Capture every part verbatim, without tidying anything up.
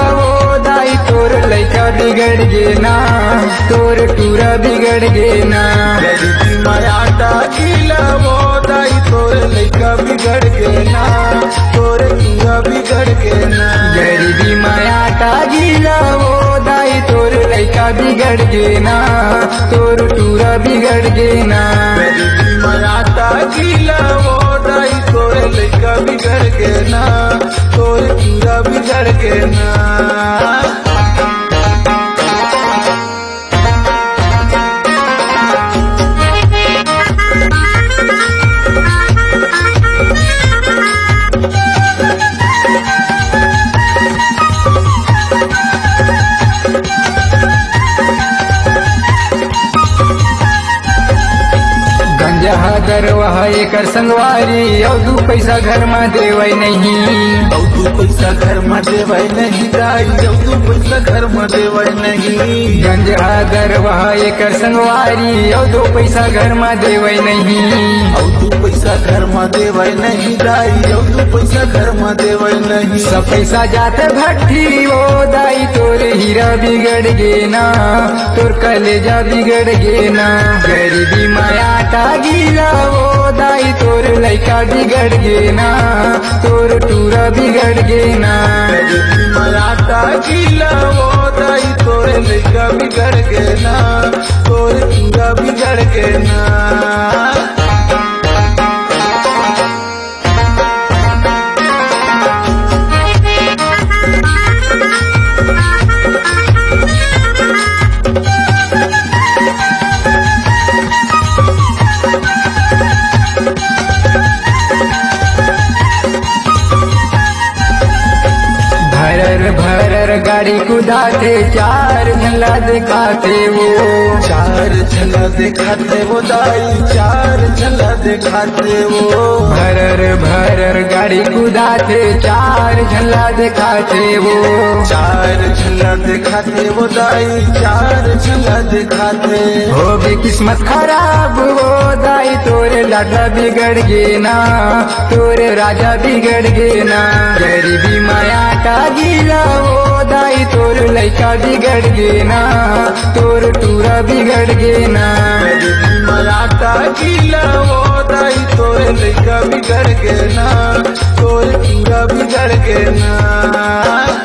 वो दाई तोर लइका बिगड़ गे ना, तोर टूरा बिगड़ गे ना। गरीबी में आटा गीला वो दाई तोर लइका बिगड़ गे ना, तोर टूरा बिगड़ गे ना। गरीबी में आटा गीला वो दाई तोर लइका बिगड़ गे ना, तोर टूरा बिगड़ गे ना। गरीबी में आटा गीला वो दाई तोर लइका बिगड़ गे ना, तोर टूरा बिगड़ गे ना। जहाँ दरवाह एकर संगवारी और दू पैसा घर में देवै नहीं, और दू पैसा घर में देवै नहीं दाई, और दू पैसा घर में देवै नहीं। गंजा दरवाह एकर संगवारी और दो पैसा घर में देवै नहीं, और दू पैसा घर में देवै नहीं दाई, और दू पैसा घर में देवै नहीं। सब पैसा जाते भट्टी वो दाई तोर हीरा बिगड़ गे ना, तोर कलेजा बिगड़ गे ना। गरीबी में आटा गीला वो दाई तोर लइका बिगड़ गे ना, तोर टूरा बिगड़ गे ना। गरीबी में आटा गीला वो दाई तोर लइका बिगड़ गे ना, तोर टूरा बिगड़ गे ना। भरर भरर गाड़ी कुदाते चार झला दिखाते वो, चार झला दिखाते वो दाई, चार झला दिखाते वो। भरर भरर गाड़ी कुदाते चार झला दिखाते वो, चार झला दिखाते वो दाई, चार झला दिखाते। हो भी किस्मत खराब वो दाई तोरे लाडा बिगड़ गे ना, तोरे राजा बिगड़ गे ना। गरीबी में आटा गीला वो दाई तोर लइका बिगड़ गे ना, तोर टूरा बिगड़ गे ना। गरीबी में आटा गीला वो दाई तोर लइका बिगड़ गे ना, तोर टूरा बिगड़ गे ना।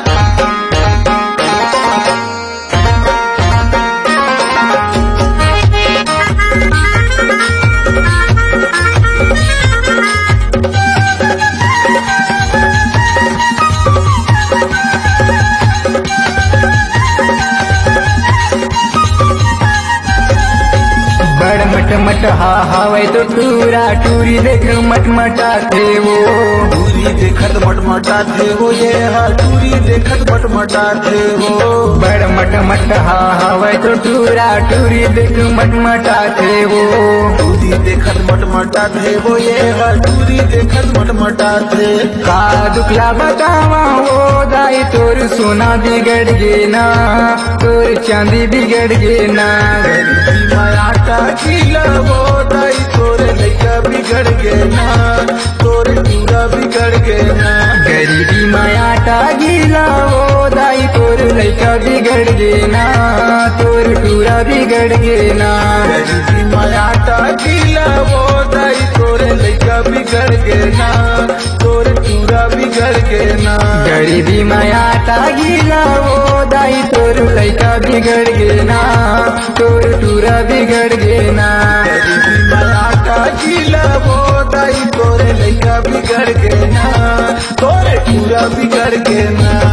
मट मट हा हावे तो टूरा टूरी देख मट मटाते वो, टूरी देखत मटमटाते वो ये हा, टूरी देखत मटमटाते वो। बड़ मट मट हा हावे तो टूरा टूरी देख मट मटाते वो, टूरी देखत मटमटाते वो ये हा, टूरी देखत मटमटाते। का दुखला बतावा वो दाई तोर सोना बिगड़ गे ना, तोर चांदी बिगड़ गे ना। गरीबी में आटा गीला वो दाई तोर लइका बिगड़ गे ना, तोर टूरा बिगड़ गे ना। गरीबी में आटा गीला वो दाई तोर लइका बिगड़ गे ना, तोर टूरा बिगड़ गे ना। गरीबी में आटा गीला वो दाई तोर लइका बिगड़ गे ना, तोर टूरा बिगड़ गे ना। गरीबी में आटा गीला वो दाई तोर लइका बिगड़ गे ना, तोर टूरा बिगड़ गे ना। गरीबी में आटा गीला वो दाई तोर लइका बिगड़ गे ना, तोर टूरा बिगड़ गे ना।